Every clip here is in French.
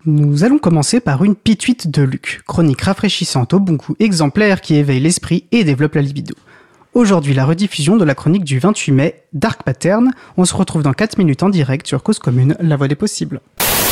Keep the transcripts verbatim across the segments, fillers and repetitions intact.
Nous allons commencer par une pituite de Luc, chronique rafraîchissante au bon goût exemplaire qui éveille l'esprit et développe la libido. Aujourd'hui, la rediffusion de la chronique du vingt-huit mai, Dark Pattern. On se retrouve dans quatre minutes en direct sur Cause Commune, la voix des possibles.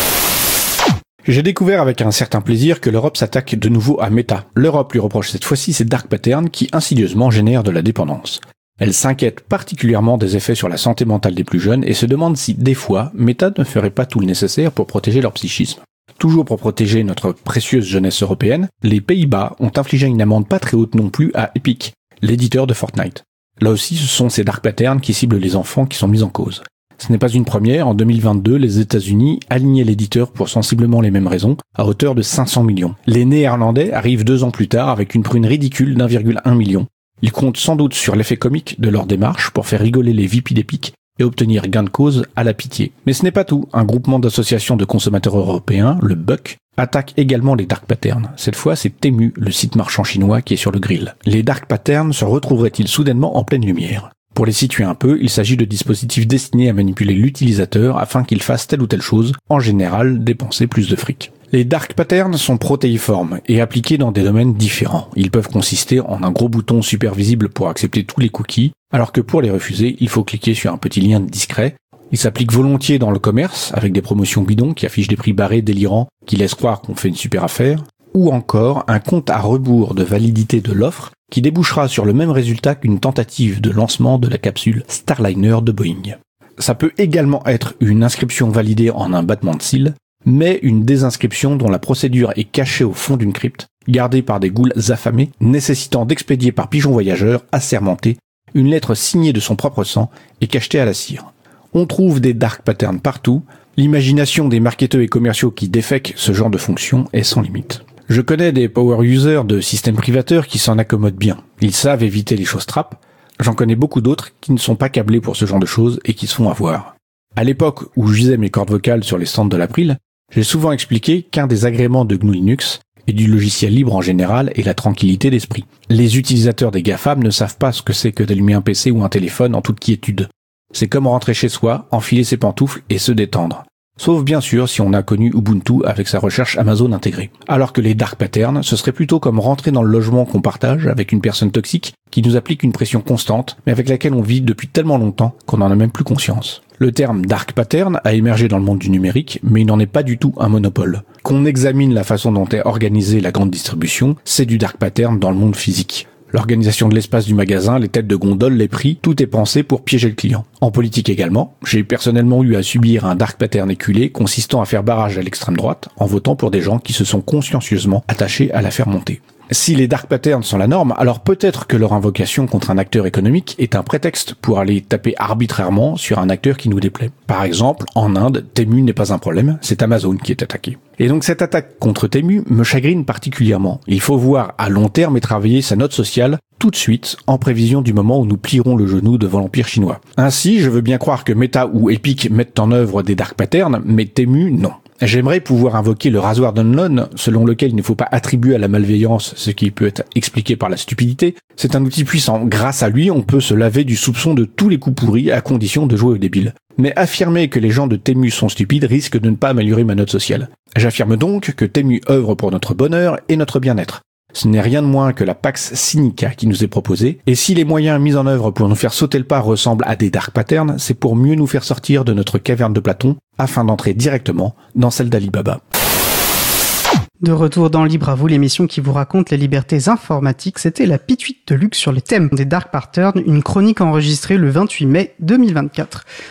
J'ai découvert avec un certain plaisir que l'Europe s'attaque de nouveau à Meta. L'Europe lui reproche cette fois-ci ses dark patterns qui insidieusement génèrent de la dépendance. Elle s'inquiète particulièrement des effets sur la santé mentale des plus jeunes et se demande si, des fois, Meta ne ferait pas tout le nécessaire pour protéger leur psychisme. Toujours pour protéger notre précieuse jeunesse européenne, les Pays-Bas ont infligé une amende pas très haute non plus à Epic, l'éditeur de Fortnite. Là aussi, ce sont ces dark patterns qui ciblent les enfants qui sont mis en cause. Ce n'est pas une première, en deux mille vingt-deux, les États-Unis alignaient l'éditeur pour sensiblement les mêmes raisons, à hauteur de cinq cents millions. Les Néerlandais arrivent deux ans plus tard avec une prune ridicule d'un virgule un million. Ils comptent sans doute sur l'effet comique de leur démarche pour faire rigoler les V P d'Epic et obtenir gain de cause à la pitié. Mais ce n'est pas tout. Un groupement d'associations de consommateurs européens, le B U C, attaque également les dark patterns. Cette fois, c'est Temu, le site marchand chinois, qui est sur le grill. Les dark patterns se retrouveraient-ils soudainement en pleine lumière ? Pour les situer un peu, il s'agit de dispositifs destinés à manipuler l'utilisateur afin qu'il fasse telle ou telle chose, en général dépenser plus de fric. Les dark patterns sont protéiformes et appliqués dans des domaines différents. Ils peuvent consister en un gros bouton super visible pour accepter tous les cookies, alors que pour les refuser, il faut cliquer sur un petit lien discret. Ils s'appliquent volontiers dans le commerce, avec des promotions bidons qui affichent des prix barrés délirants qui laissent croire qu'on fait une super affaire, ou encore un compte à rebours de validité de l'offre qui débouchera sur le même résultat qu'une tentative de lancement de la capsule Starliner de Boeing. Ça peut également être une inscription validée en un battement de cils, mais une désinscription dont la procédure est cachée au fond d'une crypte, gardée par des ghouls affamés, nécessitant d'expédier par pigeon voyageur, assermenté, une lettre signée de son propre sang et cachetée à la cire. On trouve des dark patterns partout, l'imagination des marketeurs et commerciaux qui défèquent ce genre de fonction est sans limite. Je connais des power users de systèmes privateurs qui s'en accommodent bien. Ils savent éviter les choses trappes. J'en connais beaucoup d'autres qui ne sont pas câblés pour ce genre de choses et qui se font avoir. À l'époque où j'usais mes cordes vocales sur les stands de l'April, j'ai souvent expliqué qu'un des agréments de G N U Linux et du logiciel libre en général est la tranquillité d'esprit. Les utilisateurs des GAFAM ne savent pas ce que c'est que d'allumer un P C ou un téléphone en toute quiétude. C'est comme rentrer chez soi, enfiler ses pantoufles et se détendre. Sauf bien sûr si on a connu Ubuntu avec sa recherche Amazon intégrée. Alors que les dark patterns, ce serait plutôt comme rentrer dans le logement qu'on partage avec une personne toxique qui nous applique une pression constante, mais avec laquelle on vit depuis tellement longtemps qu'on n'en a même plus conscience. Le terme dark pattern a émergé dans le monde du numérique, mais il n'en est pas du tout un monopole. Qu'on examine la façon dont est organisée la grande distribution, c'est du dark pattern dans le monde physique. L'organisation de l'espace du magasin, les têtes de gondole, les prix, tout est pensé pour piéger le client. En politique également, j'ai personnellement eu à subir un dark pattern éculé consistant à faire barrage à l'extrême droite en votant pour des gens qui se sont consciencieusement attachés à la faire monter. Si les dark patterns sont la norme, alors peut-être que leur invocation contre un acteur économique est un prétexte pour aller taper arbitrairement sur un acteur qui nous déplaît. Par exemple, en Inde, Temu n'est pas un problème, c'est Amazon qui est attaqué. Et donc cette attaque contre Temu me chagrine particulièrement. Il faut voir à long terme et travailler sa note sociale tout de suite, en prévision du moment où nous plierons le genou devant l'empire chinois. Ainsi, je veux bien croire que Meta ou Epic mettent en œuvre des dark patterns, mais Temu, non. J'aimerais pouvoir invoquer le rasoir d'Unlon, selon lequel il ne faut pas attribuer à la malveillance ce qui peut être expliqué par la stupidité. C'est un outil puissant. Grâce à lui, on peut se laver du soupçon de tous les coups pourris à condition de jouer au débile. Mais affirmer que les gens de Temu sont stupides risque de ne pas améliorer ma note sociale. J'affirme donc que Temu œuvre pour notre bonheur et notre bien-être. Ce n'est rien de moins que la Pax Sinica qui nous est proposée, et si les moyens mis en œuvre pour nous faire sauter le pas ressemblent à des dark patterns, c'est pour mieux nous faire sortir de notre caverne de Platon, afin d'entrer directement dans celle d'Alibaba. De retour dans Libre à vous, l'émission qui vous raconte les libertés informatiques, c'était la pituite de Luc sur les thèmes des dark patterns, une chronique enregistrée le vingt-huit mai deux mille vingt-quatre.